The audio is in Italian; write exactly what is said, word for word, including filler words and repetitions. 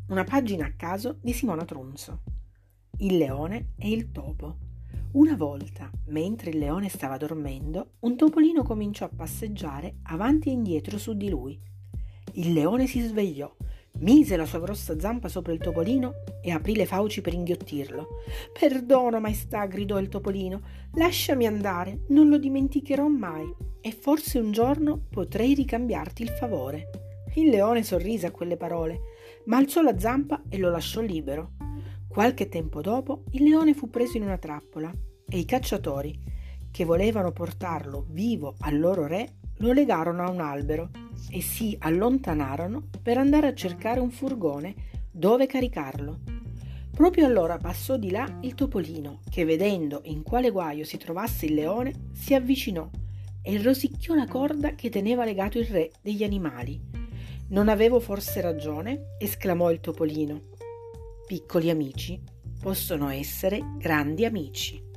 Una pagina a caso di Simona Trunzo. Il leone e il topo. Una volta, mentre il leone stava dormendo, un topolino cominciò a passeggiare avanti e indietro su di lui. Il leone si svegliò, mise la sua grossa zampa sopra il topolino e aprì le fauci per inghiottirlo. «Perdono, maestà», gridò il topolino, «lasciami andare, non lo dimenticherò mai e forse un giorno potrei ricambiarti il favore». Il leone sorrise a quelle parole, ma alzò la zampa e lo lasciò libero. Qualche tempo dopo il leone fu preso in una trappola e i cacciatori, che volevano portarlo vivo al loro re, lo legarono a un albero e si allontanarono per andare a cercare un furgone dove caricarlo. Proprio allora passò di là il topolino, che vedendo in quale guaio si trovasse il leone, si avvicinò e rosicchiò la corda che teneva legato il re degli animali. «Non avevo forse ragione?» esclamò il topolino. Piccoli amici possono essere grandi amici.